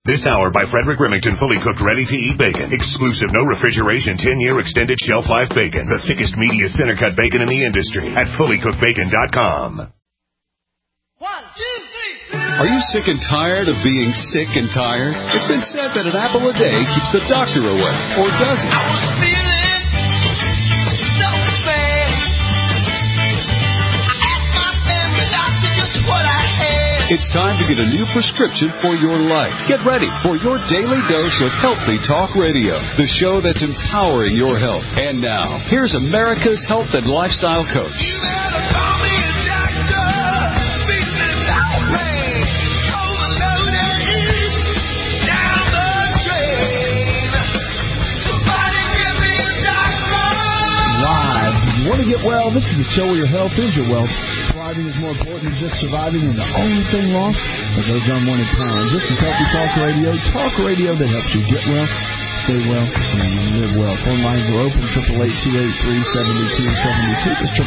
This hour by Frederick Remington, fully cooked, ready-to-eat bacon. Exclusive, no refrigeration, 10-year extended shelf life bacon. The thickest, meatiest, center-cut bacon in the industry at fullycookedbacon.com. 1, 2, 3. Are you sick and tired of being sick and tired? It's been said that an apple a day keeps the doctor away, or does it? I was feeling so bad. I asked my family doctor just what I had. It's time to get a new prescription for your life. Get ready for your daily dose of Healthy Talk Radio, the show that's empowering your health. And now, here's America's health and lifestyle coach. You better call me a doctor. Business outrage. Overloaded. Down the drain. Somebody give me a doctor. Live. If you want to get well, this is the show where your health is your wealth. Thriving is more important than just surviving, and the only thing lost are those unwanted pounds. This is Healthy Talk Radio that helps you get well, stay well, and live well. Phone lines are open, 888-283-7272. That's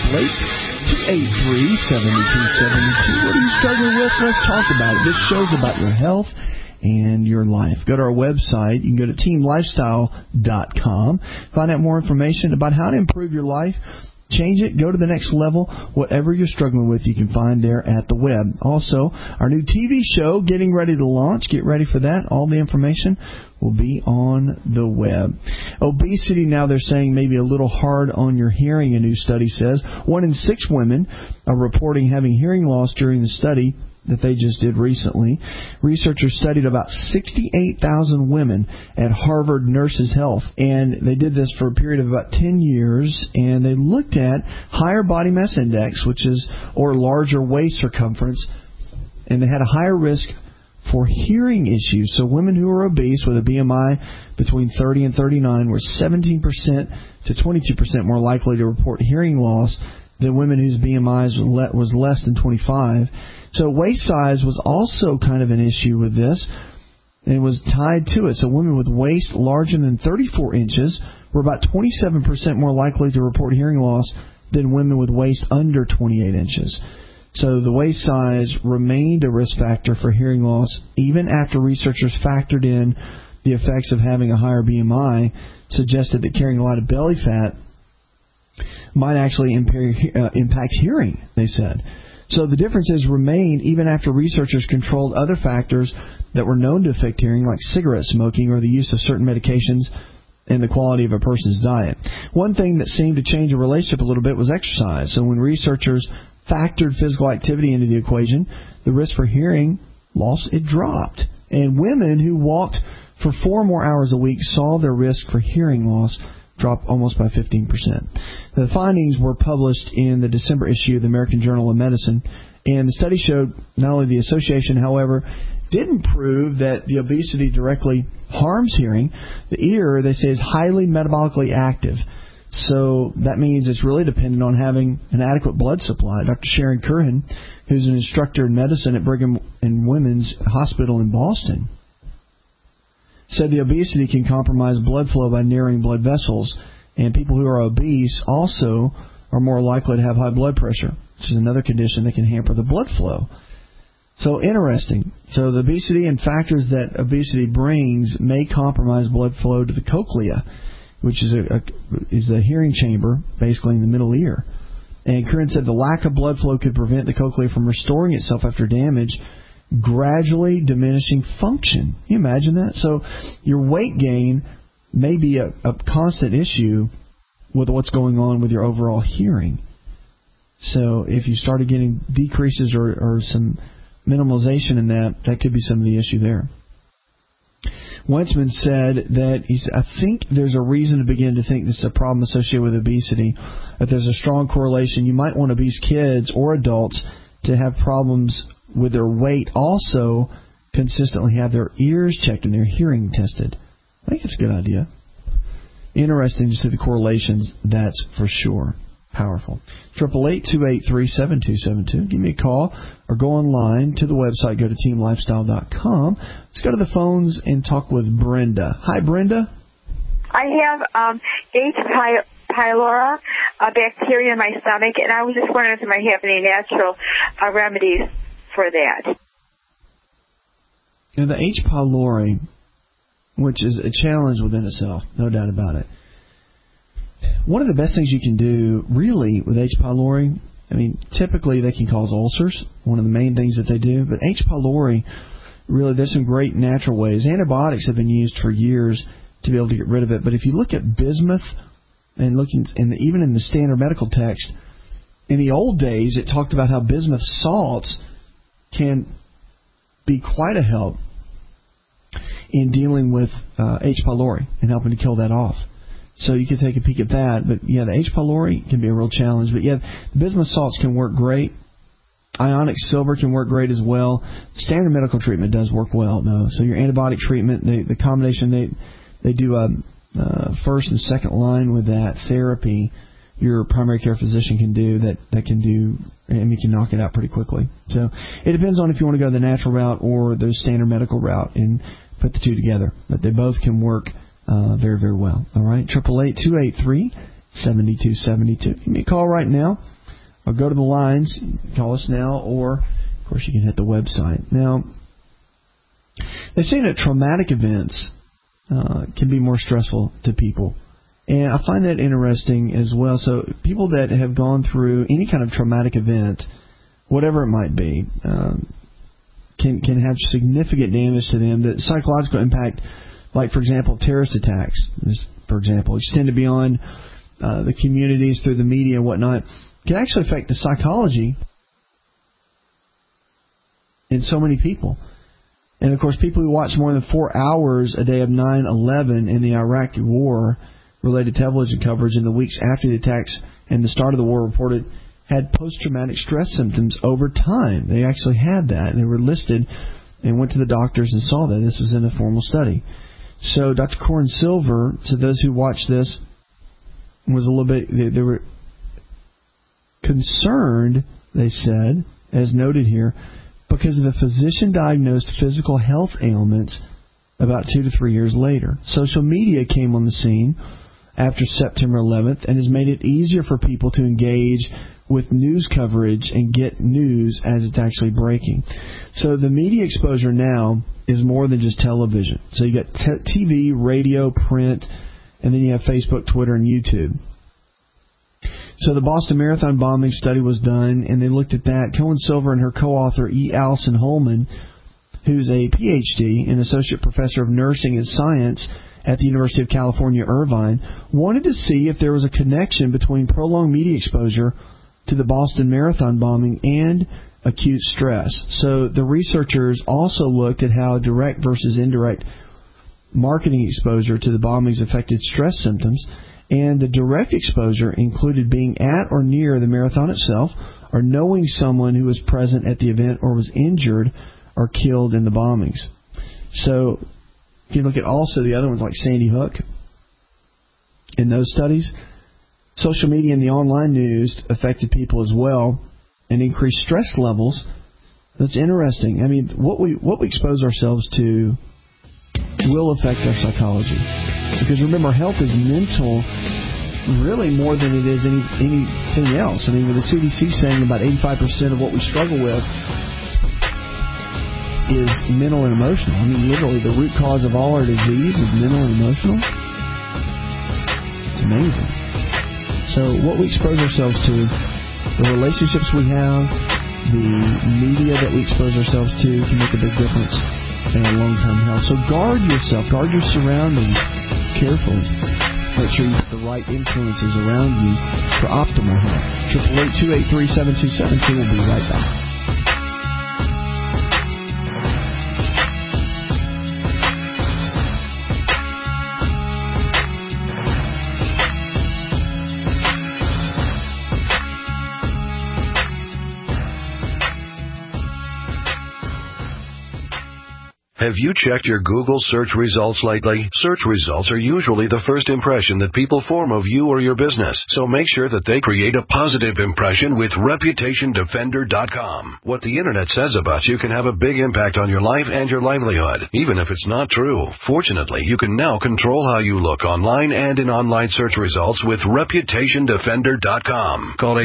888-283-7272. What are you struggling with? Let's talk about it. This show's about your health and your life. Go to our website. You can go to teamlifestyle.com. Find out more information about how to improve your life. Change it, go to the next level. Whatever you're struggling with, you can find there at the web. Also, our new TV show getting ready to launch. Get ready for that. All the information will be on the web. Obesity, now they're saying maybe a little hard on your hearing, a new study says. 1 in 6 women are reporting having hearing loss during the study that they just did recently. Researchers studied about 68,000 women at Harvard Nurses Health, and they did this for a period of about 10 years, and they looked at higher body mass index, which is, or larger waist circumference, and they had a higher risk for hearing issues. So women who were obese with a BMI between 30 and 39 were 17% to 22% more likely to report hearing loss than women whose BMI was less than 25. So waist size was also kind of an issue with this, and it was tied to it. So women with waist larger than 34 inches were about 27% more likely to report hearing loss than women with waist under 28 inches. So the waist size remained a risk factor for hearing loss, even after researchers factored in the effects of having a higher BMI, suggested that carrying a lot of belly fat might actually impact hearing, they said. So the differences remained even after researchers controlled other factors that were known to affect hearing, like cigarette smoking or the use of certain medications and the quality of a person's diet. One thing that seemed to change the relationship a little bit was exercise. So when researchers factored physical activity into the equation, the risk for hearing loss, it dropped. And women who walked for 4 more hours a week saw their risk for hearing loss drop almost by 15%. The findings were published in the December issue of the American Journal of Medicine, and the study showed not only the association, however, didn't prove that the obesity directly harms hearing. The ear, they say, is highly metabolically active. So that means it's really dependent on having an adequate blood supply. Dr. Sharon Curran, who's an instructor in medicine at Brigham and Women's Hospital in Boston, said the obesity can compromise blood flow by narrowing blood vessels, and people who are obese also are more likely to have high blood pressure, which is another condition that can hamper the blood flow. So interesting. So the obesity and factors that obesity brings may compromise blood flow to the cochlea, which is a hearing chamber basically in the middle ear. And Curran said the lack of blood flow could prevent the cochlea from restoring itself after damage, gradually diminishing function. Can you imagine that? So your weight gain may be a constant issue with what's going on with your overall hearing. So if you started getting decreases or some minimalization in that, that could be some of the issue there. Weitzman said that I think there's a reason to begin to think this is a problem associated with obesity, that there's a strong correlation. You might want obese kids or adults to have problems with their weight, also consistently have their ears checked and their hearing tested. I think it's a good idea. Interesting to see the correlations, that's for sure. Powerful. 888-283-7272. Give me a call or go online to the website. Go to teamlifestyle.com. Let's go to the phones and talk with Brenda. Hi, Brenda. I have H. pylori, a bacteria in my stomach, and I was just wondering if I have any natural remedies for that. And the H. pylori, which is a challenge within itself, no doubt about it. One of the best things you can do, really, with H. pylori, I mean, typically they can cause ulcers, one of the main things that they do. But H. pylori, really, there's some great natural ways. Antibiotics have been used for years to be able to get rid of it. But if you look at bismuth, and even in the standard medical text, in the old days, it talked about how bismuth salts can be quite a help in dealing with H. pylori and helping to kill that off. So you can take a peek at that. But, yeah, the H. pylori can be a real challenge. But, yeah, the bismuth salts can work great. Ionic silver can work great as well. Standard medical treatment does work well, though. So your antibiotic treatment, the combination, they do a first and second line with that therapy. Your primary care physician can do that can do, and you can knock it out pretty quickly. So it depends on if you want to go the natural route or the standard medical route and put the two together. But they both can work very, very well. All right, 888-283-7272. Give me a call right now, or go to the lines. Call us now, or of course you can hit the website. Now, they say that traumatic events can be more stressful to people. And I find that interesting as well. So people that have gone through any kind of traumatic event, whatever it might be, can have significant damage to them. The psychological impact, like, for example, terrorist attacks, for example, extended beyond the communities through the media and whatnot, can actually affect the psychology in so many people. And, of course, people who watch more than 4 hours a day of 9/11 and the Iraq War-related television coverage in the weeks after the attacks and the start of the war reported had post-traumatic stress symptoms over time. They actually had that. They were listed and went to the doctors and saw that. This was in a formal study. So Dr. Corin Silver, to those who watched this, was a little bit, they were concerned, they said, as noted here, because of the physician-diagnosed physical health ailments about 2 to 3 years later. Social media came on the scene after September 11th and has made it easier for people to engage with news coverage and get news as it's actually breaking. So the media exposure now is more than just television. So you got TV, radio, print, and then you have Facebook, Twitter, and YouTube. So the Boston Marathon bombing study was done, and they looked at that. Cohen Silver and her co-author, E. Allison Holman, who's a Ph.D. and Associate Professor of Nursing and Science at the University of California, Irvine, wanted to see if there was a connection between prolonged media exposure to the Boston Marathon bombing and acute stress. So the researchers also looked at how direct versus indirect marketing exposure to the bombings affected stress symptoms, and the direct exposure included being at or near the marathon itself, or knowing someone who was present at the event or was injured or killed in the bombings. So you can look at also the other ones like Sandy Hook. In those studies, social media and the online news affected people as well and increased stress levels. That's interesting. I mean, what we expose ourselves to will affect our psychology. Because remember, health is mental really more than it is anything else. I mean, with the CDC saying about 85% of what we struggle with is mental and emotional. I mean, literally, the root cause of all our disease is mental and emotional. It's amazing. So what we expose ourselves to, the relationships we have, the media that we expose ourselves to can make a big difference in our long-term health. So guard yourself, guard your surroundings carefully. Make sure you put the right influences around you for optimal health. 888-283-7272. We'll be right back. Have you checked your Google search results lately? Search results are usually the first impression that people form of you or your business, so make sure that they create a positive impression with ReputationDefender.com. What the Internet says about you can have a big impact on your life and your livelihood, even if it's not true. Fortunately, you can now control how you look online and in online search results with ReputationDefender.com. Call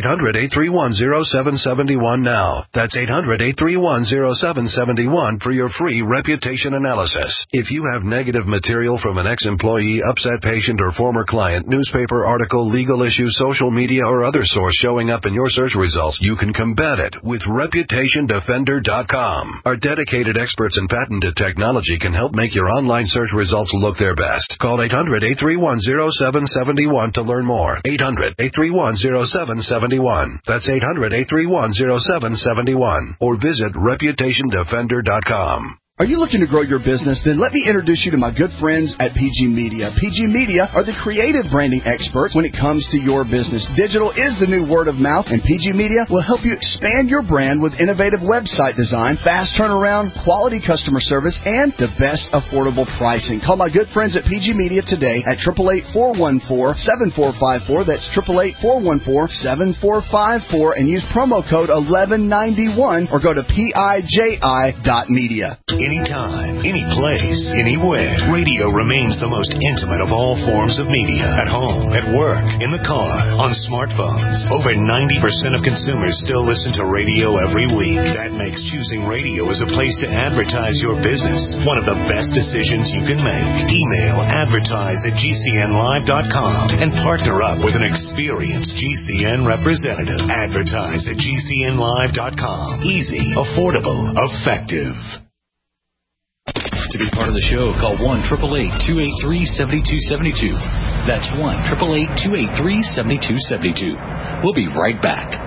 800-831-0771 now. That's 800-831-0771 for your free Reputation reputation analysis. If you have negative material from an ex-employee, upset patient, or former client, newspaper article, legal issue, social media, or other source showing up in your search results, you can combat it with ReputationDefender.com. Our dedicated experts in patented technology can help make your online search results look their best. Call 800-831-0771 to learn more. 800-831-0771. That's 800-831-0771. Or visit ReputationDefender.com. Are you looking to grow your business? Then let me introduce you to my good friends at PG Media. PG Media are the creative branding experts when it comes to your business. Digital is the new word of mouth, and PG Media will help you expand your brand with innovative website design, fast turnaround, quality customer service, and the best affordable pricing. Call my good friends at PG Media today at 888-414-7454. That's 888-414-7454, and use promo code 1191 or go to PIJI.media. Anytime, any place, anywhere. Radio remains the most intimate of all forms of media. At home, at work, in the car, on smartphones. Over 90% of consumers still listen to radio every week. That makes choosing radio as a place to advertise your business one of the best decisions you can make. Email advertise@gcnlive.com and partner up with an experienced GCN representative. Advertise at gcnlive.com. Easy, affordable, effective. To be part of the show, call 1-888-283-7272. That's 1-888-283-7272. We'll be right back.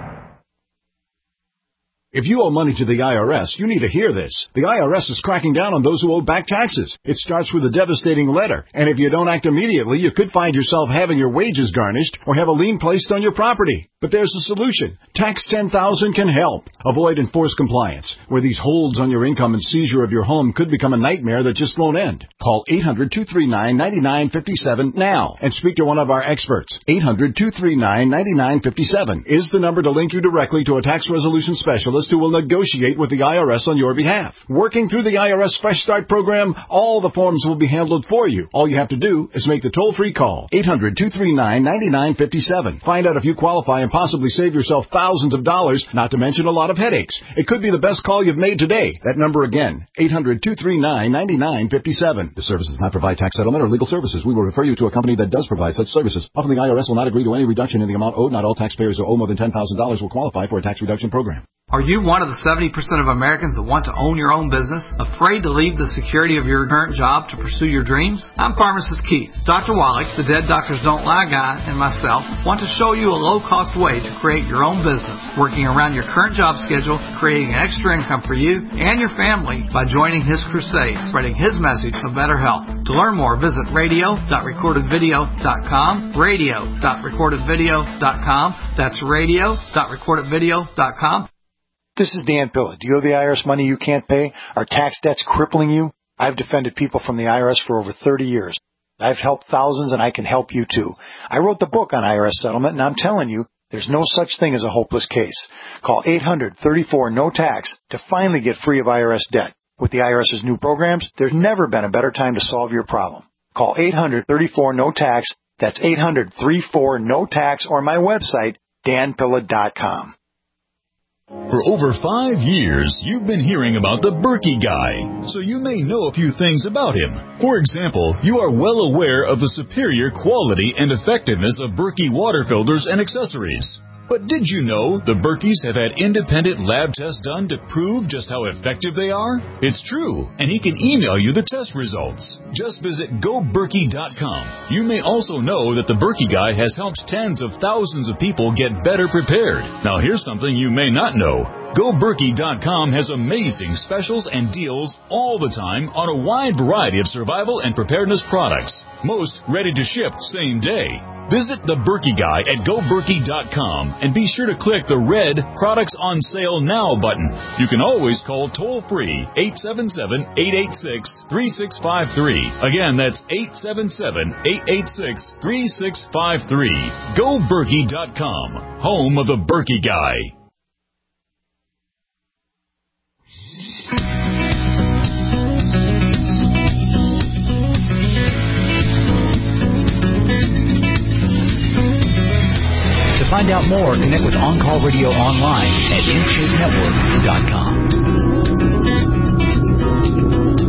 If you owe money to the IRS, you need to hear this. The IRS is cracking down on those who owe back taxes. It starts with a devastating letter, and if you don't act immediately, you could find yourself having your wages garnished or have a lien placed on your property. But there's a solution. Tax 10,000 can help. Avoid enforced compliance, where these holds on your income and seizure of your home could become a nightmare that just won't end. Call 800-239-9957 now and speak to one of our experts. 800-239-9957 is the number to link you directly to a tax resolution specialist who will negotiate with the IRS on your behalf. Working through the IRS Fresh Start program, all the forms will be handled for you. All you have to do is make the toll-free call. 800-239-9957. Find out if you qualify and possibly save yourself thousands of dollars, not to mention a lot of headaches. It could be the best call you've made today. That number again, 800-239-9957. This service does not provide tax settlement or legal services. We will refer you to a company that does provide such services. Often the IRS will not agree to any reduction in the amount owed. Not all taxpayers who owe more than $10,000 will qualify for a tax reduction program. Are you one of the 70% of Americans that want to own your own business? Afraid to leave the security of your current job to pursue your dreams? I'm pharmacist Keith. Dr. Wallach, the Dead Doctors Don't Lie guy, and myself want to show you a low-cost way to create your own business, working around your current job schedule, creating extra income for you and your family by joining his crusade, spreading his message of better health. To learn more, visit radio.recordedvideo.com, radio.recordedvideo.com. That's radio.recordedvideo.com. This is Dan Pilla. Do you owe the IRS money you can't pay? Are tax debts crippling you? I've defended people from the IRS for over 30 years. I've helped thousands, and I can help you too. I wrote the book on IRS settlement, and I'm telling you, there's no such thing as a hopeless case. Call 800-34-NO-TAX to finally get free of IRS debt. With the IRS's new programs, there's never been a better time to solve your problem. Call 800-34-NO-TAX. That's 800-34-NO-TAX, or my website, danpilla.com. For over 5 years, you've been hearing about the Berkey Guy, so you may know a few things about him. For example, you are well aware of the superior quality and effectiveness of Berkey water filters and accessories. But did you know the Berkeys have had independent lab tests done to prove just how effective they are? It's true, and he can email you the test results. Just visit GoBerkey.com. You may also know that the Berkey Guy has helped tens of thousands of people get better prepared. Now here's something you may not know. GoBerkey.com has amazing specials and deals all the time on a wide variety of survival and preparedness products. Most ready to ship same day. Visit the Berkey Guy at GoBerkey.com and be sure to click the red Products on Sale Now button. You can always call toll-free 877-886-3653. Again, that's 877-886-3653. GoBerkey.com, home of the Berkey Guy. To find out more, connect with On Call Radio online at InShapeNetwork.com.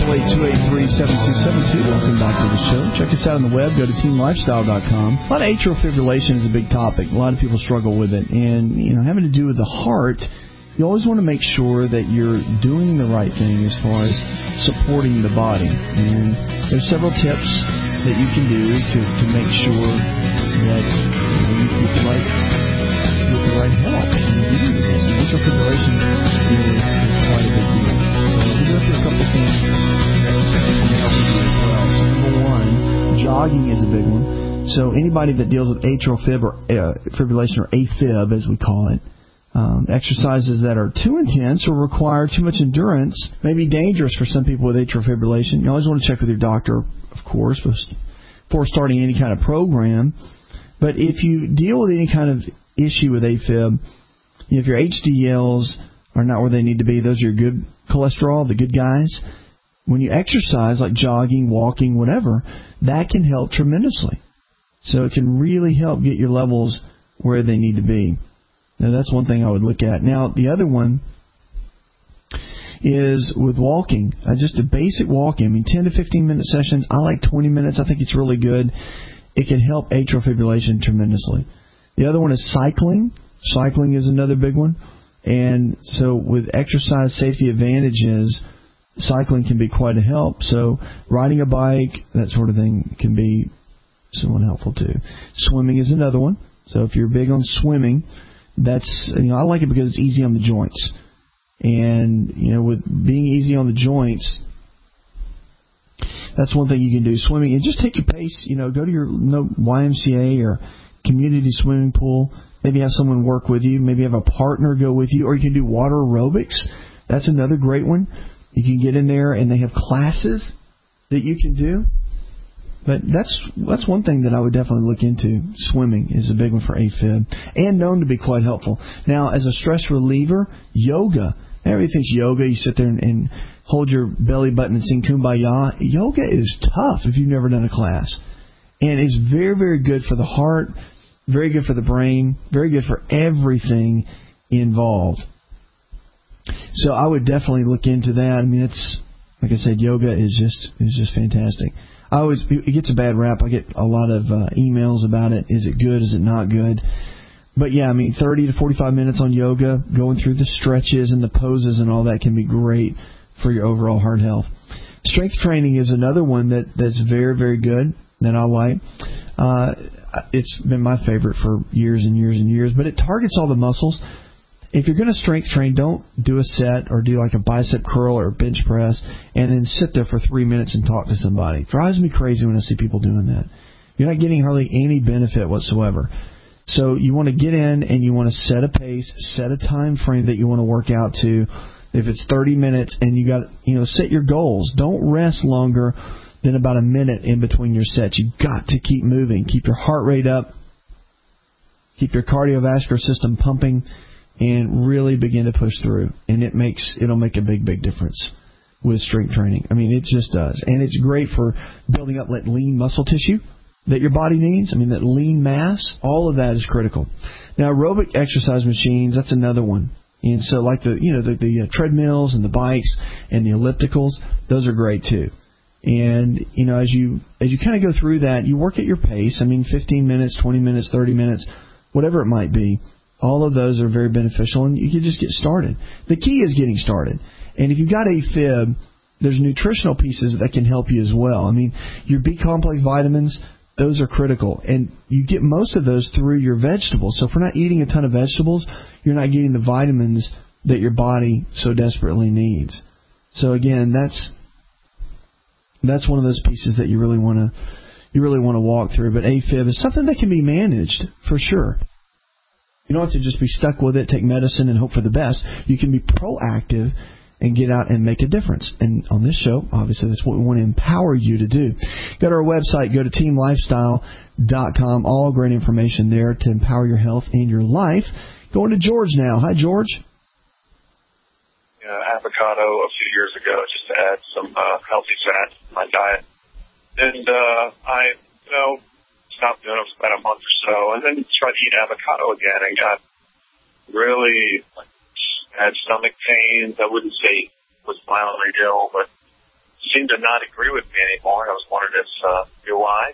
888-283-7272. Welcome back to the show. Check us out on the web. Go to teamlifestyle.com. A lot of atrial fibrillation is a big topic. A lot of people struggle with it. And, having to do with the heart, you always want to make sure that you're doing the right thing as far as supporting the body. And there's several tips that you can do to make sure that you get the right help. Atrial fibrillation is quite a big deal. So we'll go through a couple things that can help you as well. So number one, jogging is a big one. So anybody that deals with atrial fibrillation, or AFib as we call it, exercises that are too intense or require too much endurance may be dangerous for some people with atrial fibrillation. You always want to check with your doctor, of course, before starting any kind of program. But if you deal with any kind of issue with AFib, if your HDLs are not where they need to be, those are your good cholesterol, the good guys. When you exercise, like jogging, walking, whatever, that can help tremendously. So it can really help get your levels where they need to be. Now, that's one thing I would look at. Now, the other one is with walking. Just a basic walking. 10 to 15-minute sessions. I like 20 minutes. I think it's really good. It can help atrial fibrillation tremendously. The other one is cycling. Cycling is another big one. And so with exercise safety advantages, cycling can be quite a help. So riding a bike, that sort of thing, can be somewhat helpful too. Swimming is another one. So if you're big on swimming, that's, I like it because it's easy on the joints. And, with being easy on the joints, that's one thing you can do. Swimming, and just take your pace. Go to your YMCA or community swimming pool. Maybe have someone work with you. Maybe have a partner go with you. Or you can do water aerobics. That's another great one. You can get in there, and they have classes that you can do. But that's one thing that I would definitely look into. Swimming is a big one for AFib, and known to be quite helpful. Now, as a stress reliever, yoga. Everybody thinks yoga, you sit there and hold your belly button and sing Kumbaya. Yoga is tough if you've never done a class. And it's very, very good for the heart, very good for the brain, very good for everything involved. So I would definitely look into that. It's, like I said, yoga is just fantastic. It gets a bad rap. I get a lot of emails about it. Is it good? Is it not good? But yeah, 30 to 45 minutes on yoga, going through the stretches and the poses and all that can be great for your overall heart health. Strength training is another one that's very, very good that I like. It's been my favorite for years and years and years, but it targets all the muscles. If you're going to strength train, don't do a set or do like a bicep curl or a bench press and then sit there for 3 minutes and talk to somebody. It drives me crazy when I see people doing that. You're not getting hardly any benefit whatsoever. So you want to get in and you want to set a pace, set a time frame that you want to work out to. If it's 30 minutes and you got, set your goals. Don't rest longer than about a minute in between your sets. You've got to keep moving. Keep your heart rate up. Keep your cardiovascular system pumping. And really begin to push through. And it'll make a big, big difference with strength training. It just does. And it's great for building up that lean muscle tissue that your body needs. That lean mass, all of that is critical. Now, aerobic exercise machines, that's another one. And so like the treadmills and the bikes and the ellipticals, those are great too. And, as you kind of go through that, you work at your pace. 15 minutes, 20 minutes, 30 minutes, whatever it might be. All of those are very beneficial, and you can just get started. The key is getting started. And if you've got AFib, there's nutritional pieces that can help you as well. Your B-complex vitamins, those are critical. And you get most of those through your vegetables. So if we're not eating a ton of vegetables, you're not getting the vitamins that your body so desperately needs. So again, that's one of those pieces that you really want to walk through. But AFib is something that can be managed for sure. You don't have to just be stuck with it, take medicine, and hope for the best. You can be proactive and get out and make a difference. And on this show, obviously, that's what we want to empower you to do. Go to our website. Go to teamlifestyle.com. All great information there to empower your health and your life. Going to George now. Hi, George. Avocado a few years ago just to add some healthy fat to my diet. And I stopped doing it for about a month or so, and then tried to eat avocado again and got really had stomach pains. I wouldn't say was violently ill, but seem to not agree with me anymore. I was wondering why.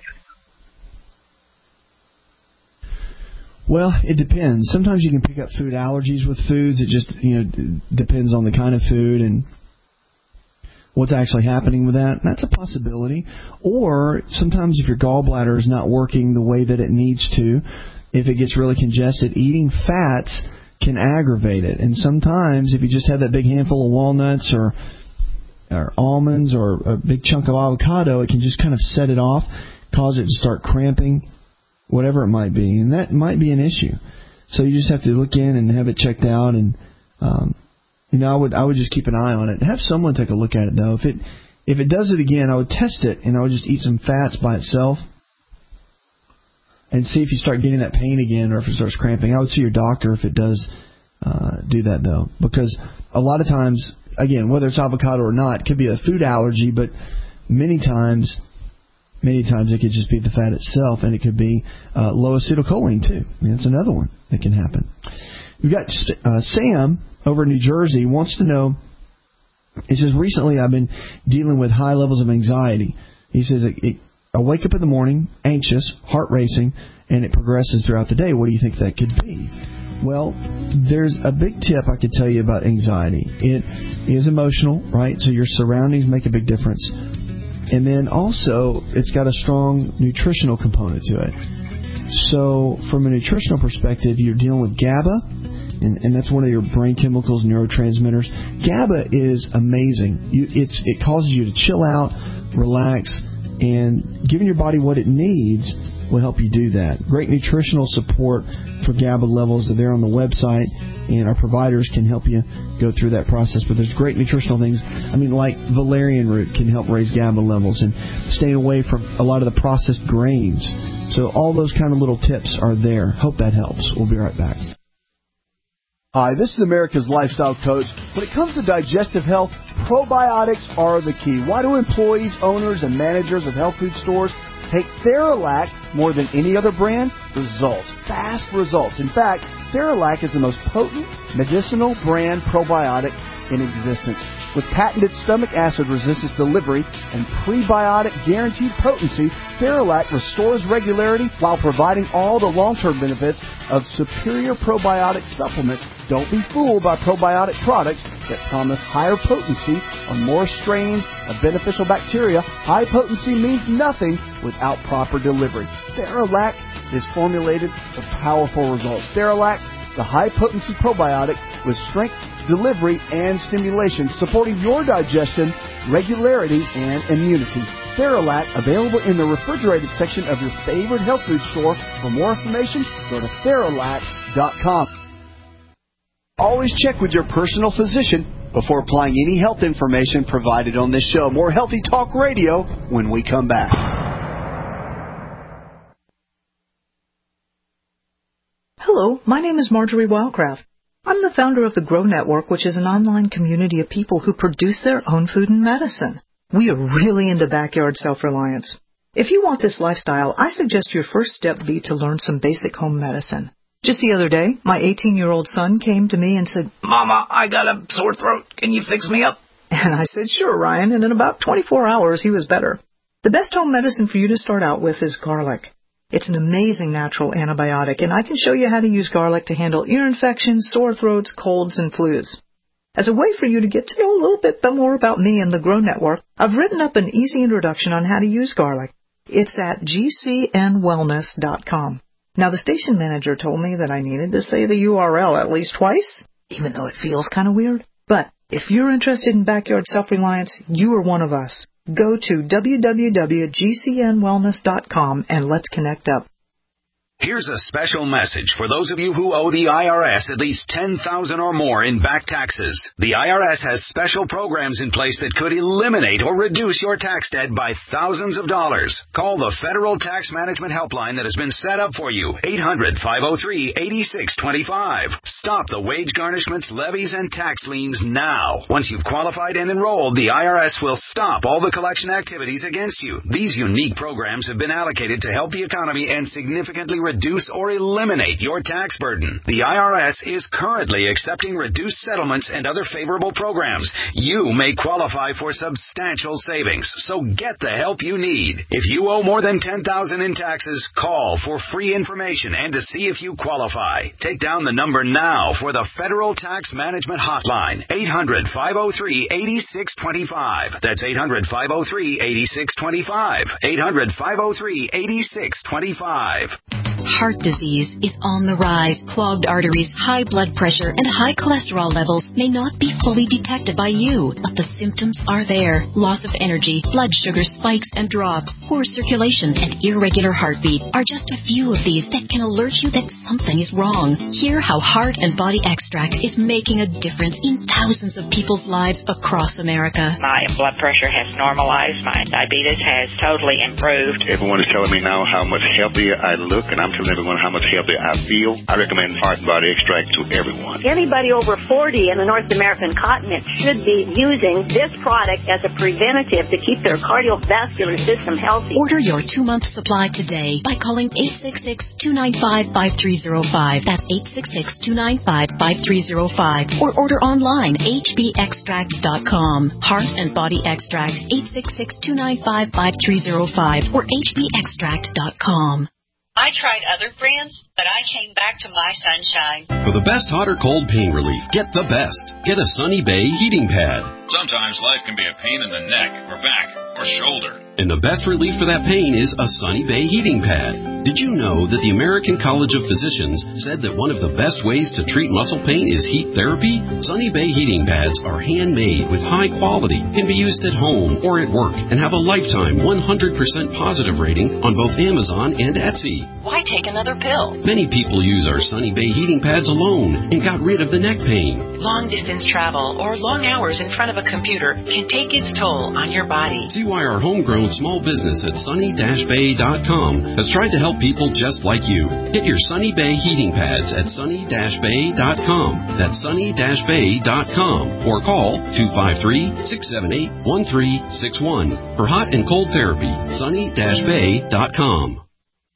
Well, it depends. Sometimes you can pick up food allergies with foods. It just, depends on the kind of food and what's actually happening with that. That's a possibility. Or sometimes if your gallbladder is not working the way that it needs to, if it gets really congested, eating fats can aggravate it. And sometimes if you just have that big handful of walnuts or almonds or a big chunk of avocado, it can just kind of set it off, cause it to start cramping, whatever it might be. And that might be an issue. So you just have to look in and have it checked out. And, I would just keep an eye on it. Have someone take a look at it, though. If it does it again, I would test it, and I would just eat some fats by itself and see if you start getting that pain again or if it starts cramping. I would see your doctor if it does do that, though, because a lot of times, again, whether it's avocado or not, it could be a food allergy, but many times it could just be the fat itself, and it could be low acetylcholine, too. That's another one that can happen. We've got Sam over in New Jersey wants to know, he says, recently I've been dealing with high levels of anxiety. He says, I wake up in the morning, anxious, heart racing, and it progresses throughout the day. What do you think that could be? Well, there's a big tip I could tell you about anxiety. It is emotional, right? So your surroundings make a big difference. And then also, it's got a strong nutritional component to it. So from a nutritional perspective, you're dealing with GABA, and that's one of your brain chemicals, neurotransmitters. GABA is amazing. It causes you to chill out, relax, and giving your body what it needs will help you do that. Great nutritional support for GABA levels are there on the website, and our providers can help you go through that process. But there's great nutritional things. Like valerian root can help raise GABA levels, and staying away from a lot of the processed grains. So all those kind of little tips are there. Hope that helps. We'll be right back. Hi, this is America's Lifestyle Coach. When it comes to digestive health, probiotics are the key. Why do employees, owners, and managers of health food stores take Theralac more than any other brand? Results. Fast results. In fact, Theralac is the most potent medicinal brand probiotic in existence. With patented stomach acid resistance delivery and prebiotic guaranteed potency, Theralac restores regularity while providing all the long-term benefits of superior probiotic supplements. Don't be fooled by probiotic products that promise higher potency on more strains of beneficial bacteria. High potency means nothing without proper delivery. Theralac is formulated for powerful results. Theralac, the high-potency probiotic with strength, delivery, and stimulation, supporting your digestion, regularity, and immunity. Theralac, available in the refrigerated section of your favorite health food store. For more information, go to Theralac.com. Always check with your personal physician before applying any health information provided on this show. More Healthy Talk Radio when we come back. Hello, my name is Marjorie Wildcraft. I'm the founder of the Grow Network, which is an online community of people who produce their own food and medicine. We are really into backyard self-reliance. If you want this lifestyle, I suggest your first step be to learn some basic home medicine. Just the other day, my 18-year-old son came to me and said, "Mama, I got a sore throat. Can you fix me up?" And I said, "Sure, Ryan," and in about 24 hours, he was better. The best home medicine for you to start out with is garlic. It's an amazing natural antibiotic, and I can show you how to use garlic to handle ear infections, sore throats, colds, and flus. As a way for you to get to know a little bit more about me and the Grow Network, I've written up an easy introduction on how to use garlic. It's at gcnwellness.com. Now, the station manager told me that I needed to say the URL at least twice, even though it feels kind of weird. But if you're interested in backyard self-reliance, you are one of us. Go to www.gcnwellness.com and let's connect up. Here's a special message for those of you who owe the IRS at least $10,000 or more in back taxes. The IRS has special programs in place that could eliminate or reduce your tax debt by thousands of dollars. Call the Federal Tax Management Helpline that has been set up for you, 800-503-8625. Stop the wage garnishments, levies, and tax liens now. Once you've qualified and enrolled, the IRS will stop all the collection activities against you. These unique programs have been allocated to help the economy and significantly reduce or eliminate your tax burden. The IRS is currently accepting reduced settlements and other favorable programs. You may qualify for substantial savings, so get the help you need. If you owe more than $10,000 in taxes, call for free information and to see if you qualify. Take down the number now for the Federal Tax Management Hotline, 800-503-8625. That's 800-503-8625. 800-503-8625. Heart disease is on the rise. Clogged arteries, high blood pressure, and high cholesterol levels may not be fully detected by you, but the symptoms are there. Loss of energy, blood sugar spikes and drops, poor circulation, and irregular heartbeat are just a few of these that can alert you that something is wrong. Hear how Heart and Body Extract is making a difference in thousands of people's lives across America. My blood pressure has normalized. My diabetes has totally improved. Everyone is telling me now how much healthier I look, and I'm telling everyone how much healthier I feel. I recommend Heart and Body Extract to everyone. Anybody over 40 in the North American continent should be using this product as a preventative to keep their cardiovascular system healthy. Order your 2-month supply today by calling 866-295-5305. That's 866-295-5305. Or order online, hbextract.com. Heart and Body Extract, 866-295-5305 or hbextract.com. I tried other brands, but I came back to My Sunshine. For the best hot or cold pain relief, get the best. Get a Sunny Bay heating pad. Sometimes life can be a pain in the neck or back or shoulder. And the best relief for that pain is a Sunny Bay heating pad. Did you know that the American College of Physicians said that one of the best ways to treat muscle pain is heat therapy? Sunny Bay heating pads are handmade with high quality, can be used at home or at work, and have a lifetime 100% positive rating on both Amazon and Etsy. Why take another pill? Many people use our Sunny Bay heating pads alone and got rid of the neck pain. Long distance travel or long hours in front of a computer can take its toll on your body. See why our homegrown small business at sunny-bay.com has tried to help people just like you. Get your Sunny Bay heating pads at sunny-bay.com. That's sunny-bay.com. Or call 253-678-1361 for hot and cold therapy. sunny-bay.com.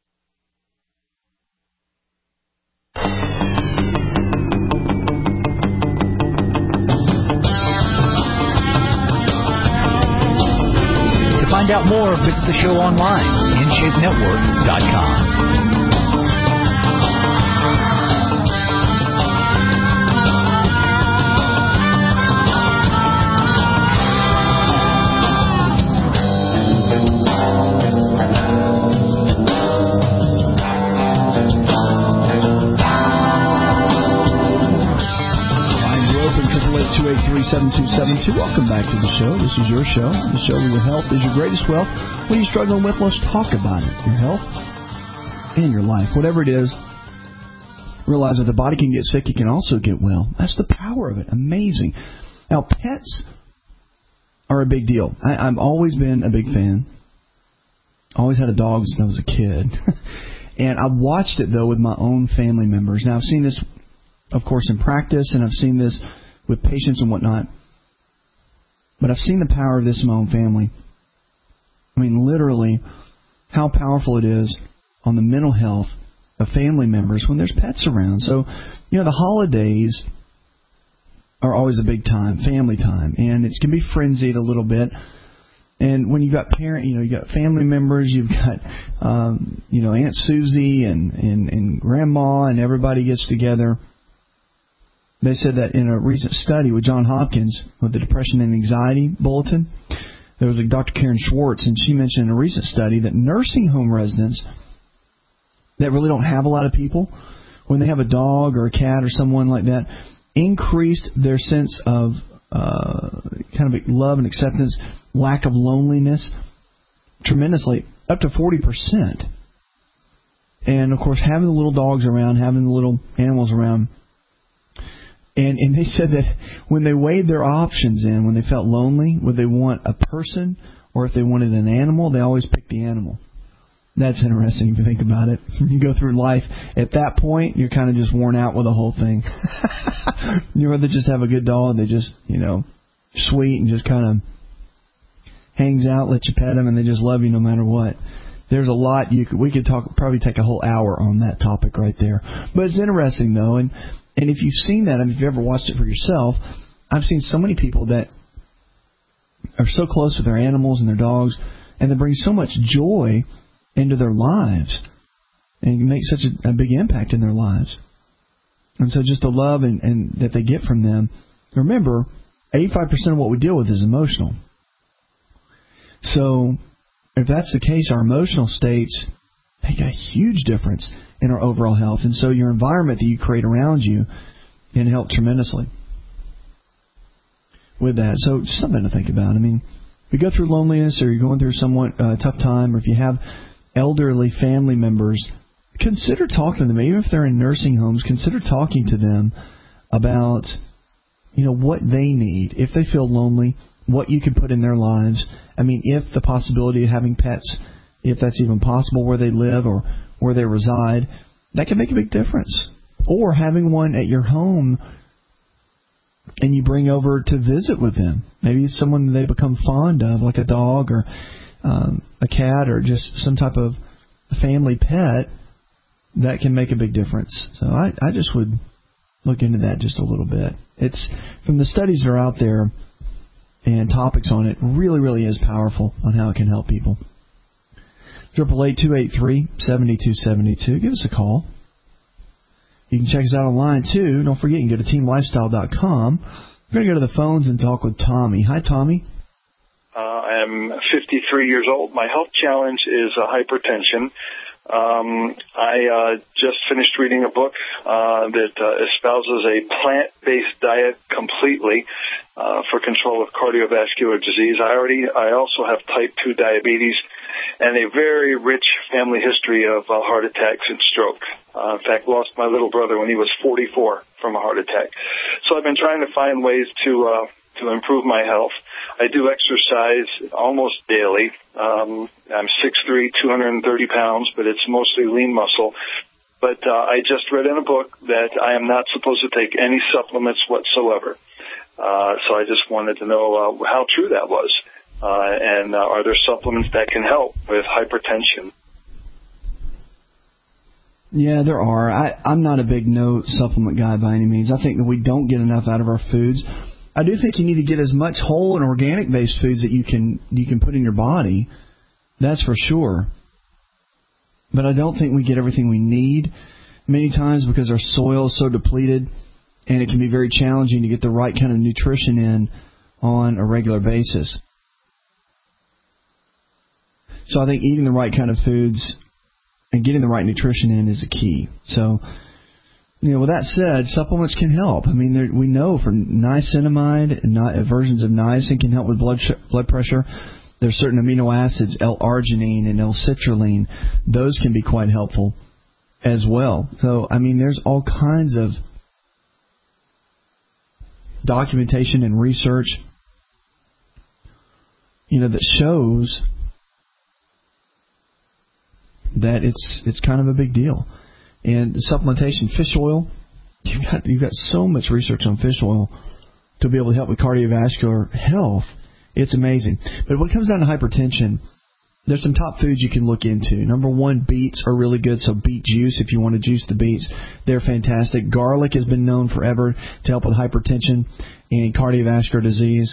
Find out more, visit the show online, InShapeNetwork.com. Welcome back to the show. This is your show. The show where your health is your greatest wealth. What are you struggling with? Let's talk about it. Your health and your life. Whatever it is, realize that the body can get sick. It can also get well. That's the power of it. Amazing. Now, pets are a big deal. I've always been a big fan. Always had a dog since I was a kid. And I've watched it, though, with my own family members. Now, I've seen this, of course, in practice, and I've seen this with patients and whatnot. But I've seen the power of this in my own family. I mean, literally, how powerful it is on the mental health of family members when there's pets around. So, the holidays are always a big time, family time, and it can be frenzied a little bit. And when you've got you got family members, you've got, Aunt Susie and Grandma, and everybody gets together. They said that in a recent study with Johns Hopkins, with the Depression and Anxiety Bulletin, there was Dr. Karen Schwartz, and she mentioned in a recent study that nursing home residents that really don't have a lot of people, when they have a dog or a cat or someone like that, increased their sense of kind of love and acceptance, lack of loneliness tremendously, up to 40%. And, of course, having the little dogs around, having the little animals around. And they said that when they weighed their options in, when they felt lonely, would they want a person or if they wanted an animal, they always picked the animal. That's interesting if you think about it. You go through life, at that point, you're kind of just worn out with the whole thing. You'd rather just have a good dog that just, sweet and just kind of hangs out, let you pet them, and they just love you no matter what. there's a lot we could probably take a whole hour on that topic right there. But it's interesting though, and if you've seen that, I mean, if you've ever watched it for yourself, I've seen so many people that are so close with their animals and their dogs, and they bring so much joy into their lives and make such a big impact in their lives. And so just the love and that they get from them. Remember, 85% of what we deal with is emotional. So if that's the case, our emotional states make a huge difference in our overall health. And so your environment that you create around you can help tremendously with that. So just something to think about. I mean, if you go through loneliness or you're going through somewhat tough time, or if you have elderly family members, consider talking to them. Even if they're in nursing homes, consider talking to them about, what they need. If they feel lonely, what you can put in their lives. I mean, if the possibility of having pets, if that's even possible where they live or where they reside, that can make a big difference. Or having one at your home and you bring over to visit with them. Maybe it's someone that they become fond of, like a dog or a cat or just some type of family pet. That can make a big difference. So I just would look into that just a little bit. It's from the studies that are out there and topics on it, really, really is powerful on how it can help people. 888-283-7272. Give us a call. You can check us out online, too. Don't forget, you can go to teamlifestyle.com. We're going to go to the phones and talk with Tommy. Hi, Tommy. I am 53 years old. My health challenge is hypertension. I just finished reading a book that espouses a plant-based diet completely for control of cardiovascular disease. I also have type 2 diabetes and a very rich family history of heart attacks and stroke. In fact, lost my little brother when he was 44 from a heart attack. So I've been trying to find ways to improve my health. I do exercise almost daily. I'm 6'3", 230 pounds, but it's mostly lean muscle. But I just read in a book that I am not supposed to take any supplements whatsoever. So I just wanted to know how true that was. And are there supplements that can help with hypertension? Yeah, there are. I'm not a big no supplement guy by any means. I think that we don't get enough out of our foods. I do think you need to get as much whole and organic-based foods that you can put in your body. That's for sure. But I don't think we get everything we need many times because our soil is so depleted, and it can be very challenging to get the right kind of nutrition in on a regular basis. So I think eating the right kind of foods and getting the right nutrition in is a key. So, with that said, supplements can help. I mean, we know from niacinamide and versions of niacin can help with blood pressure. There's certain amino acids, L-arginine and L-citrulline. Those can be quite helpful as well. So, I mean, there's all kinds of documentation and research, that shows that it's kind of a big deal. And supplementation, fish oil, you've got so much research on fish oil to be able to help with cardiovascular health. It's amazing. But when it comes down to hypertension, there's some top foods you can look into. Number one, beets are really good. So beet juice, if you want to juice the beets, they're fantastic. Garlic has been known forever to help with hypertension and cardiovascular disease.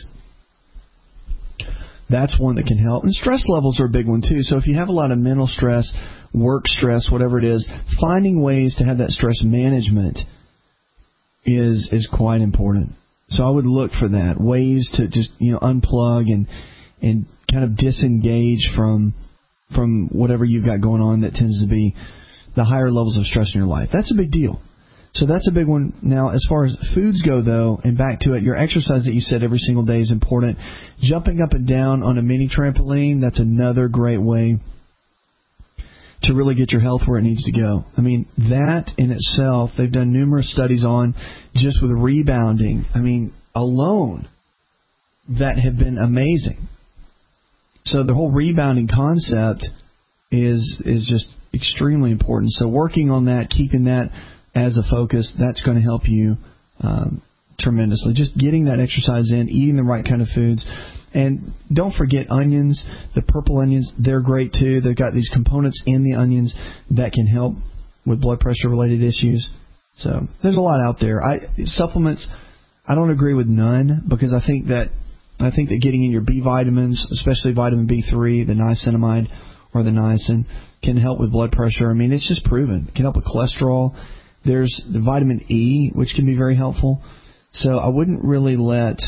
That's one that can help. And stress levels are a big one, too. So if you have a lot of mental stress, work stress, whatever it is, finding ways to have that stress management is quite important. So I would look for that, ways to just unplug and kind of disengage from whatever you've got going on that tends to be the higher levels of stress in your life. That's a big deal. So that's a big one. Now, as far as foods go, though, and back to it, your exercise that you said every single day is important. Jumping up and down on a mini trampoline, that's another great way to really get your health where it needs to go. I mean, that in itself, they've done numerous studies on just with rebounding. I mean, alone, that have been amazing. So the whole rebounding concept is just extremely important. So working on that, keeping that as a focus, that's going to help you tremendously. Just getting that exercise in, eating the right kind of foods. And don't forget onions, the purple onions, they're great too. They've got these components in the onions that can help with blood pressure related issues. So there's a lot out there. Supplements, I don't agree with none, because I think that getting in your B vitamins, especially vitamin B3, the niacinamide or the niacin, can help with blood pressure. I mean, it's just proven. It can help with cholesterol. There's the vitamin E, which can be very helpful. So I wouldn't really let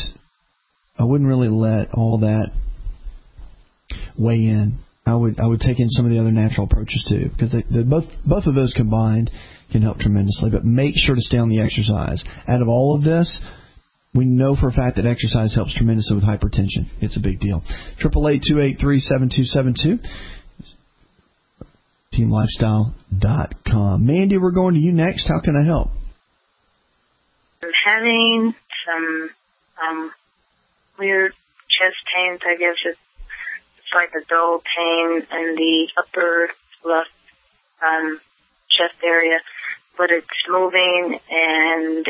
all that weigh in. I would take in some of the other natural approaches too, because both of those combined can help tremendously. But make sure to stay on the exercise. Out of all of this, we know for a fact that exercise helps tremendously with hypertension. It's a big deal. 888-283-7272. TeamLifestyle.com. Mandy, we're going to you next. How can I help? I'm having some weird chest pains. I guess it's like a dull pain in the upper left chest area, but it's moving and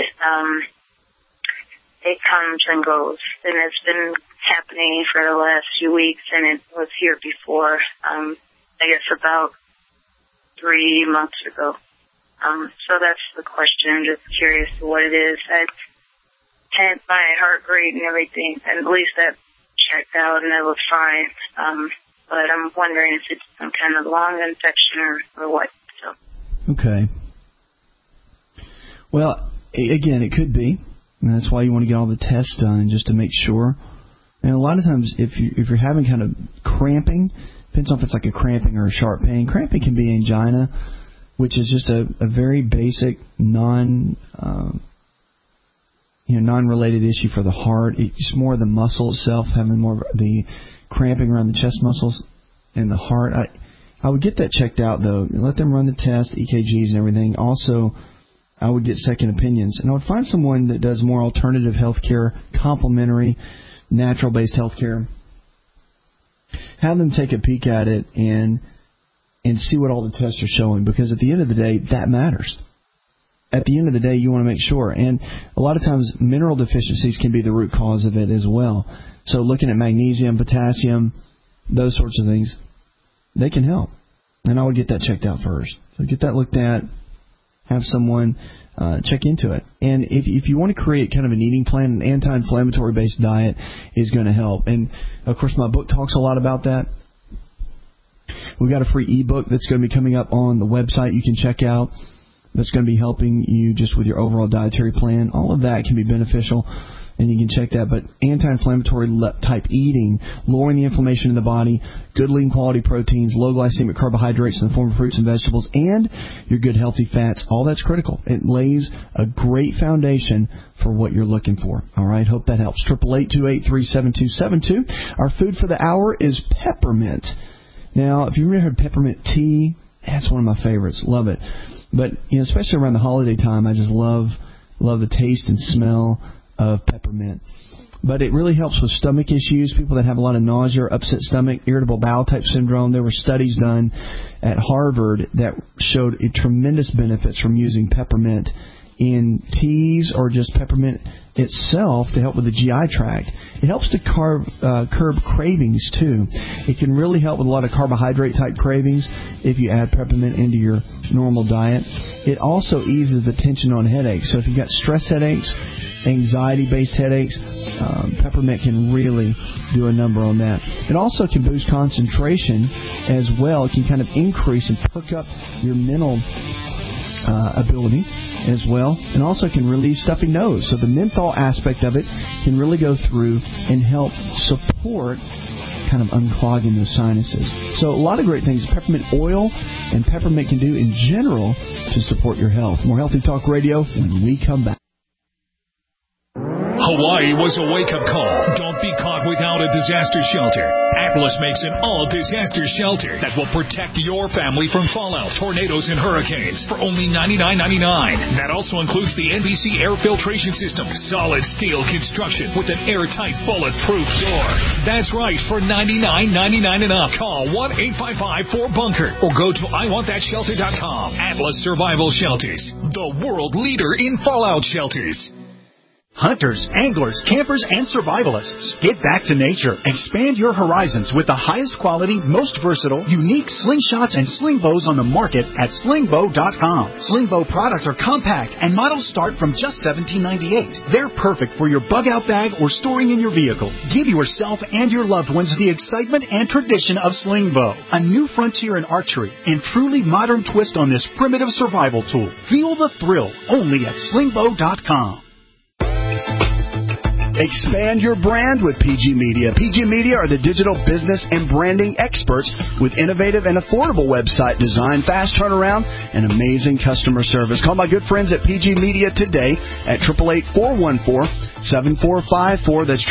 it comes and goes. And it's been happening for the last few weeks, and it was here before, I guess about 3 months ago. So that's the question. I'm just curious what it is. I had my heart rate and everything, and at least that checked out, and it was fine. But I'm wondering if it's some kind of lung infection or what. So. Okay. Well, again, it could be. And that's why you want to get all the tests done, just to make sure. And a lot of times, if you're having kind of cramping, depends on if it's like a cramping or a sharp pain. Cramping can be angina, which is just a very basic non-related issue for the heart. It's more the muscle itself, having more of the cramping around the chest muscles and the heart. I would get that checked out, though. Let them run the test, EKGs and everything. Also, I would get second opinions. And I would find someone that does more alternative health care, complementary, natural-based health care. Have them take a peek at it and see what all the tests are showing, because at the end of the day, that matters. At the end of the day, you want to make sure. And a lot of times, mineral deficiencies can be the root cause of it as well. So looking at magnesium, potassium, those sorts of things, they can help. And I would get that checked out first. So get that looked at. Have someone check into it. And if you want to create kind of an eating plan, an anti-inflammatory based diet is going to help. And, of course, my book talks a lot about that. We've got a free ebook that's going to be coming up on the website you can check out. That's going to be helping you just with your overall dietary plan. All of that can be beneficial, and you can check that. But anti-inflammatory type eating, lowering the inflammation in the body, good lean quality proteins, low glycemic carbohydrates in the form of fruits and vegetables, and your good healthy fats, all that's critical. It lays a great foundation for what you're looking for. All right, hope that helps. 888-283-7272. Our food for the hour is peppermint. Now, if you've ever heard peppermint tea, that's one of my favorites. Love it. But, especially around the holiday time, I just love the taste and smell of peppermint. But it really helps with stomach issues, people that have a lot of nausea, upset stomach, irritable bowel type syndrome. There were studies done at Harvard that showed tremendous benefits from using peppermint in teas or just peppermint itself to help with the GI tract. It helps to curb cravings, too. It can really help with a lot of carbohydrate-type cravings if you add peppermint into your normal diet. It also eases the tension on headaches. So if you've got stress headaches, anxiety-based headaches, peppermint can really do a number on that. It also can boost concentration as well. It can kind of increase and perk up your mental ability as well, and also can relieve stuffy nose. So the menthol aspect of it can really go through and help support kind of unclogging those sinuses. So a lot of great things peppermint oil and peppermint can do in general to support your health. More Healthy Talk Radio when we come back. Hawaii was a wake-up call. Don't be caught without a disaster shelter. Atlas makes an all-disaster shelter that will protect your family from fallout, tornadoes, and hurricanes for only $99.99. That also includes the NBC air filtration system, solid steel construction with an airtight, bulletproof door. That's right, for $99.99 and up. Call 1-855-4BUNKER or go to IWantThatShelter.com. Atlas Survival Shelters, the world leader in fallout shelters. Hunters, anglers, campers, and survivalists. Get back to nature. Expand your horizons with the highest quality, most versatile, unique slingshots and sling bows on the market at slingbow.com. Slingbow products are compact and models start from just $17.98. They're perfect for your bug-out bag or storing in your vehicle. Give yourself and your loved ones the excitement and tradition of Slingbow, a new frontier in archery and truly modern twist on this primitive survival tool. Feel the thrill only at slingbow.com. Expand your brand with PG Media. PG Media are the digital business and branding experts with innovative and affordable website design, fast turnaround, and amazing customer service. Call my good friends at PG Media today at 888-414-7454. That's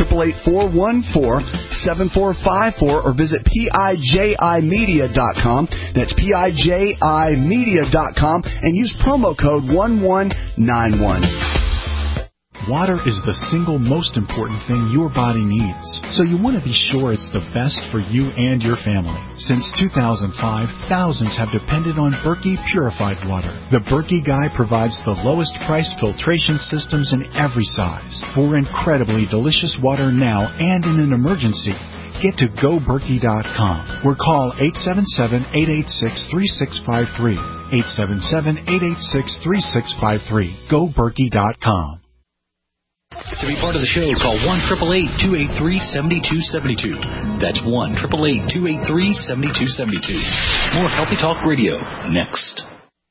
888-414-7454, or visit PIJImedia.com. That's PIJImedia.com, and use promo code 1191. Water is the single most important thing your body needs, so you want to be sure it's the best for you and your family. Since 2005, thousands have depended on Berkey purified water. The Berkey Guy provides the lowest priced filtration systems in every size for incredibly delicious water now and in an emergency. Get to GoBerkey.com or call 877-886-3653. 877-886-3653. GoBerkey.com. To be part of the show, call 1-888-283-7272. That's 1-888-283-7272. More Healthy Talk Radio next.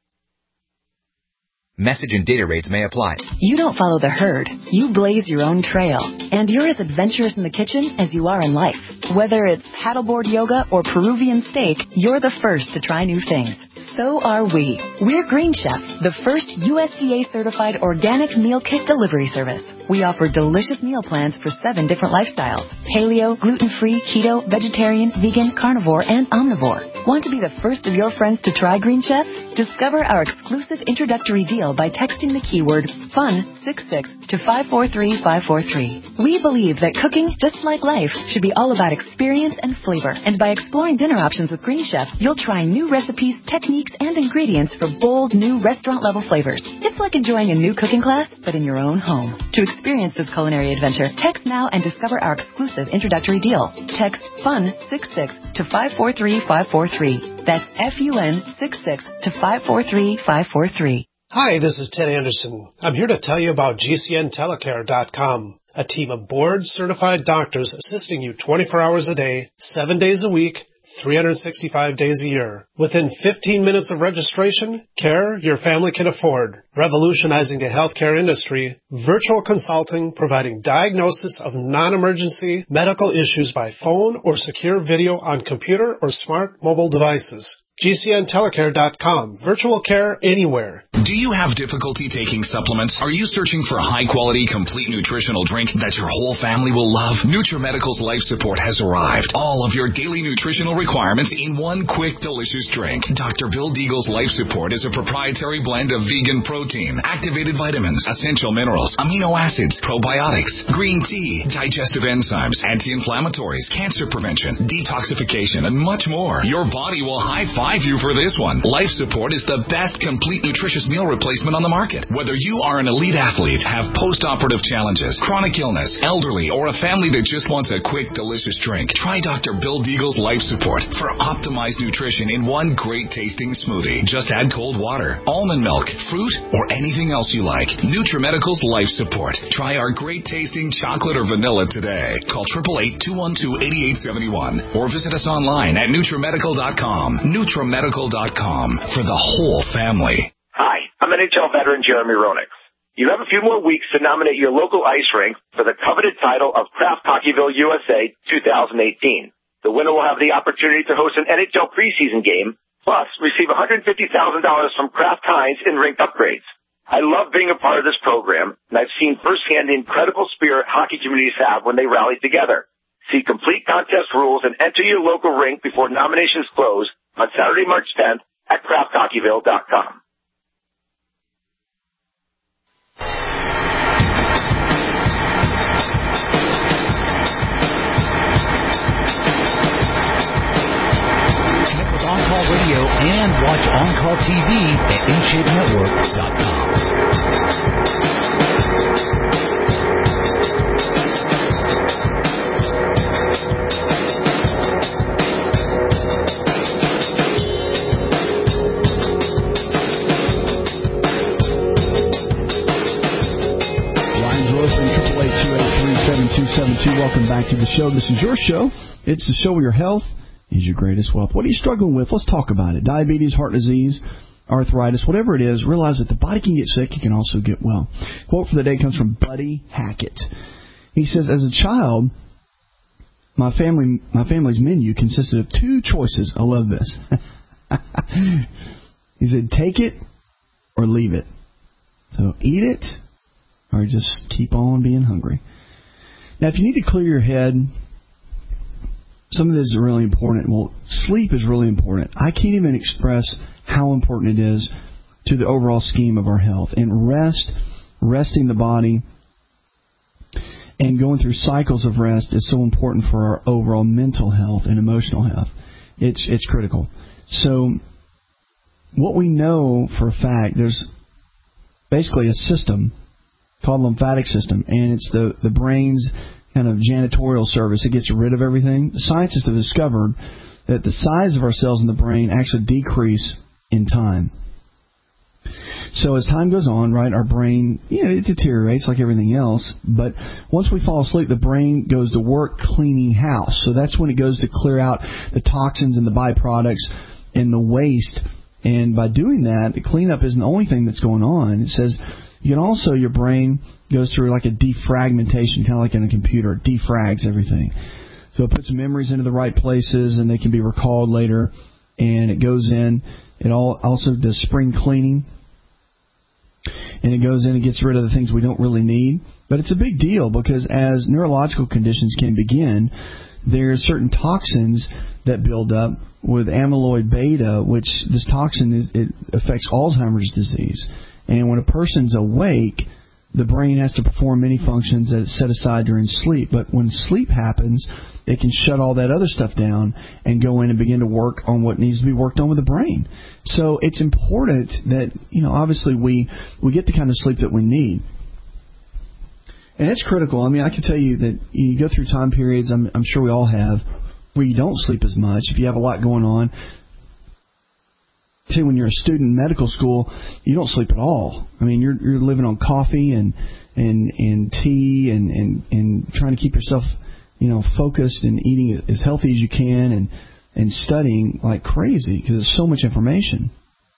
Message and data rates may apply. You don't follow the herd. You blaze your own trail. And you're as adventurous in the kitchen as you are in life. Whether it's paddleboard yoga or Peruvian steak, you're the first to try new things. So are we. We're Green Chef, the first USDA-certified organic meal kit delivery service. We offer delicious meal plans for 7 different lifestyles: paleo, gluten-free, keto, vegetarian, vegan, carnivore, and omnivore. Want to be the first of your friends to try Green Chef? Discover our exclusive introductory deal by texting the keyword FUN66 to 543543. We believe that cooking, just like life, should be all about experience and flavor. And by exploring dinner options with Green Chef, you'll try new recipes, techniques, and ingredients for bold, new restaurant-level flavors. It's like enjoying a new cooking class, but in your own home. To experience this culinary adventure, text now and discover our exclusive introductory deal. Text FUN66 to 543543. That's FUN66 to 543543. Hi, this is Ted Anderson. I'm here to tell you about GCNtelecare.com, a team of board-certified doctors assisting you 24 hours a day, 7 days a week, 365 days a year. Within 15 minutes of registration, care your family can afford. Revolutionizing the healthcare industry, virtual consulting providing diagnosis of non-emergency medical issues by phone or secure video on computer or smart mobile devices. GCNtelecare.com. Virtual care anywhere. Do you have difficulty taking supplements? Are you searching for a high-quality, complete nutritional drink that your whole family will love? NutriMedical's Life Support has arrived. All of your daily nutritional requirements in one quick, delicious drink. Dr. Bill Deagle's Life Support is a proprietary blend of vegan protein, activated vitamins, essential minerals, amino acids, probiotics, green tea, digestive enzymes, anti-inflammatories, cancer prevention, detoxification, and much more. Your body will high-five you for this one. Life Support is the best complete nutritious meal replacement on the market. Whether you are an elite athlete, have post-operative challenges, chronic illness, elderly, or a family that just wants a quick, delicious drink, try Dr. Bill Deagle's Life Support for optimized nutrition in one great tasting smoothie. Just add cold water, almond milk, fruit, or anything else you like. NutriMedical's Life Support. Try our great tasting chocolate or vanilla today. Call 888-212-8871 or visit us online at NutriMedical.com. NutriMedical.com for the whole family. Hi, I'm NHL veteran Jeremy Roenick. You have a few more weeks to nominate your local ice rink for the coveted title of Kraft Hockeyville USA 2018. The winner will have the opportunity to host an NHL preseason game, plus receive $150,000 from Kraft Heinz in rink upgrades. I love being a part of this program, and I've seen firsthand the incredible spirit hockey communities have when they rally together. See complete contest rules and enter your local rink before nominations close on Saturday, March 10th at crafthockeyville.com. Connect with On-Call Radio and watch On-Call TV at InShapeNetwork.com. Welcome back to the show. This is your show. It's the show where your health is your greatest wealth. What are you struggling with? Let's talk about it. Diabetes, heart disease, arthritis, whatever it is, realize that the body can get sick. It can also get well. Quote for the day comes from Buddy Hackett. He says, as a child, my family's menu consisted of two choices. I love this. He said, take it or leave it. So eat it or just keep on being hungry. Now, if you need to clear your head, some of this is really important. Well, sleep is really important. I can't even express how important it is to the overall scheme of our health. And resting the body, and going through cycles of rest is so important for our overall mental health and emotional health. It's critical. So, what we know for a fact, there's basically a system called lymphatic system, and it's the brain's kind of janitorial service. It gets rid of everything. Scientists have discovered that the size of our cells in the brain actually decrease in time. So as time goes on, right, our brain, it deteriorates like everything else, but once we fall asleep, the brain goes to work cleaning house. So that's when it goes to clear out the toxins and the byproducts and the waste. And by doing that, the cleanup isn't the only thing that's going on. It says you can also, your brain goes through like a defragmentation, kind of like in a computer. It defrags everything. So it puts memories into the right places, and they can be recalled later. And it goes in. It also does spring cleaning. And it goes in and gets rid of the things we don't really need. But it's a big deal because as neurological conditions can begin, there's certain toxins that build up with amyloid beta, which this toxin it affects Alzheimer's disease. And when a person's awake, the brain has to perform many functions that it's set aside during sleep. But when sleep happens, it can shut all that other stuff down and go in and begin to work on what needs to be worked on with the brain. So it's important that, obviously we get the kind of sleep that we need. And it's critical. I mean, I can tell you that you go through time periods, I'm sure we all have, where you don't sleep as much. If you have a lot going on, say when you're a student in medical school, you don't sleep at all. I mean, you're living on coffee and tea and trying to keep yourself, focused and eating as healthy as you can and studying like crazy because there's so much information.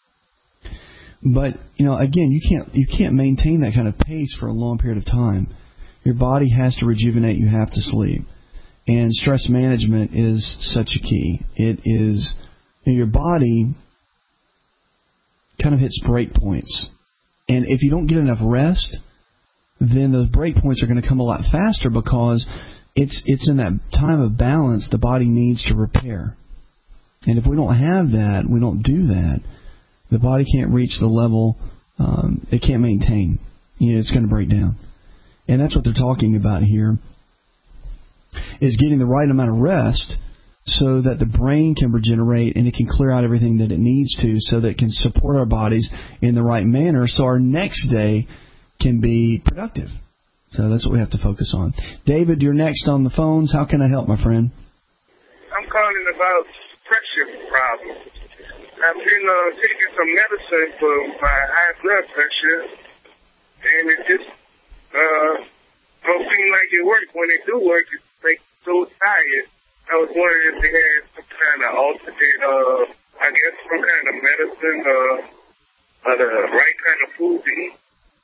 But, again, you can't maintain that kind of pace for a long period of time. Your body has to rejuvenate. You have to sleep. And stress management is such a key. It is, your body kind of hits break points. And if you don't get enough rest, then those break points are going to come a lot faster because it's in that time of balance the body needs to repair. And if we don't have that, we don't do that, the body can't reach the level it can't maintain. It's going to break down. And that's what they're talking about here, is getting the right amount of rest so that the brain can regenerate and it can clear out everything that it needs to so that it can support our bodies in the right manner so our next day can be productive. So that's what we have to focus on. David, you're next on the phones. How can I help, my friend? I'm calling about pressure problems. I've been taking some medicine for my high blood pressure, and it just don't seem like it works. When it do work, it's like so tired. I was wondering if they had some kind of alternate, some kind of medicine or the right kind of food to eat.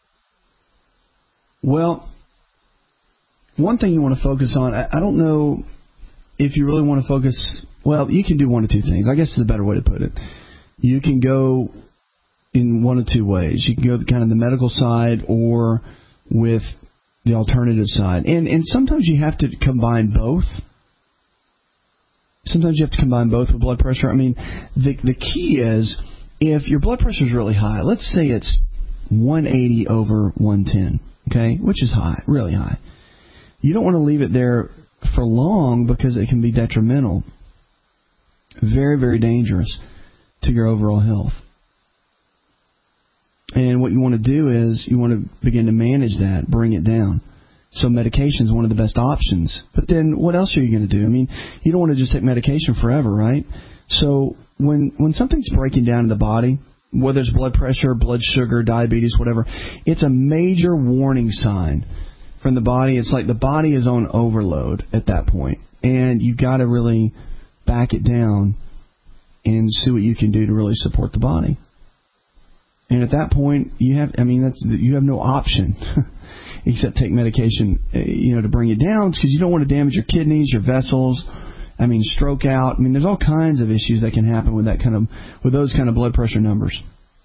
Well, one thing you want to focus on, I don't know if you really want to focus, well, you can do one of two things. I guess is a better way to put it. You can go in one of two ways. You can go kind of the medical side or with the alternative side. And sometimes you have to combine both. Sometimes you have to combine both with blood pressure. I mean, the key is if your blood pressure is really high, let's say it's 180 over 110, okay, which is high, really high. You don't want to leave it there for long because it can be detrimental. Very, very dangerous to your overall health. And what you want to do is you want to begin to manage that, bring it down. So medication is one of the best options. But then what else are you going to do? I mean, you don't want to just take medication forever, right? So when something's breaking down in the body, whether it's blood pressure, blood sugar, diabetes, whatever, it's a major warning sign from the body. It's like the body is on overload at that point. And you've got to really back it down and see what you can do to really support the body. And at that point, you have no option except take medication, to bring it down, because you don't want to damage your kidneys, your vessels. I mean, stroke out. I mean, there's all kinds of issues that can happen with those kind of blood pressure numbers.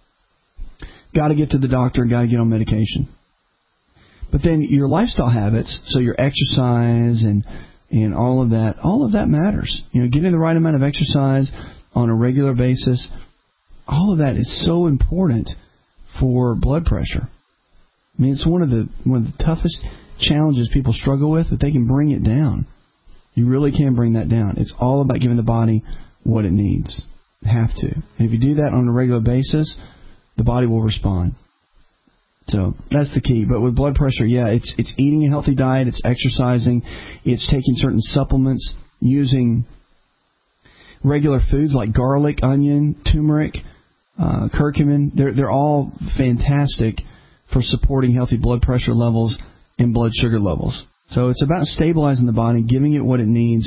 Got to get to the doctor, got to get on medication. But then your lifestyle habits, so your exercise and all of that matters. Getting the right amount of exercise on a regular basis, all of that is so important for blood pressure. I mean, it's one of the toughest challenges people struggle with, that they can bring it down. You really can bring that down. It's all about giving the body what it needs. Have to. And if you do that on a regular basis, the body will respond. So that's the key. But with blood pressure, it's eating a healthy diet, it's exercising, it's taking certain supplements, using regular foods like garlic, onion, turmeric, curcumin. They're all fantastic for supporting healthy blood pressure levels and blood sugar levels. So it's about stabilizing the body, giving it what it needs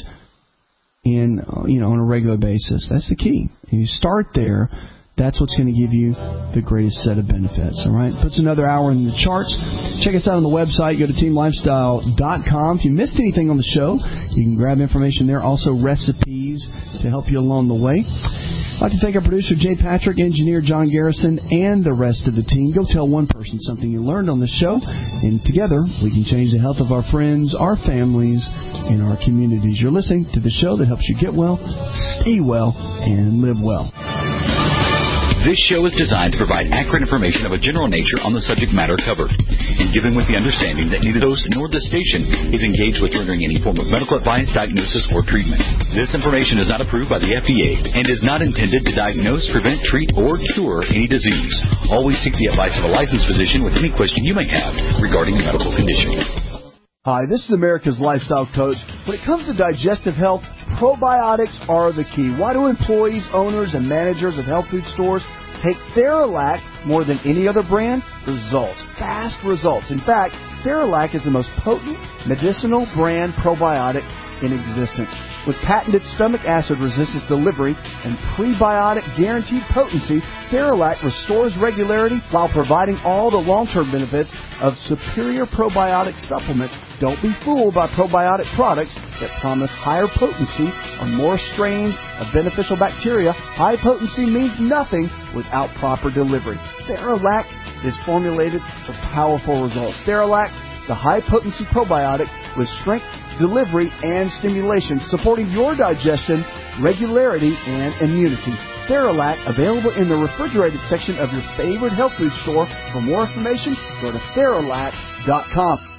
on a regular basis. That's the key. If you start there, that's what's going to give you the greatest set of benefits. All right? Puts another hour in the charts. Check us out on the website. Go to teamlifestyle.com. If you missed anything on the show, you can grab information there. Also, recipes to help you along the way. I'd like to thank our producer, Jay Patrick, engineer John Garrison, and the rest of the team. Go tell one person something you learned on the show, and together we can change the health of our friends, our families, and our communities. You're listening to the show that helps you get well, stay well, and live well. This show is designed to provide accurate information of a general nature on the subject matter covered, and given with the understanding that neither host nor the station is engaged with rendering any form of medical advice, diagnosis, or treatment. This information is not approved by the FDA and is not intended to diagnose, prevent, treat, or cure any disease. Always seek the advice of a licensed physician with any question you may have regarding a medical condition. Hi, this is America's Lifestyle Coach. When it comes to digestive health, probiotics are the key. Why do employees, owners, and managers of health food stores take Theralac more than any other brand? Results. Fast results. In fact, Theralac is the most potent medicinal brand probiotic in existence. With patented stomach acid resistance delivery and prebiotic guaranteed potency, Theralac restores regularity while providing all the long-term benefits of superior probiotic supplements. Don't be fooled by probiotic products that promise higher potency or more strains of beneficial bacteria. High potency means nothing without proper delivery. Theralac is formulated for powerful results. Theralac, the high-potency probiotic with strength, delivery, and stimulation, supporting your digestion, regularity, and immunity. Theralac, available in the refrigerated section of your favorite health food store. For more information, go to Theralac.com.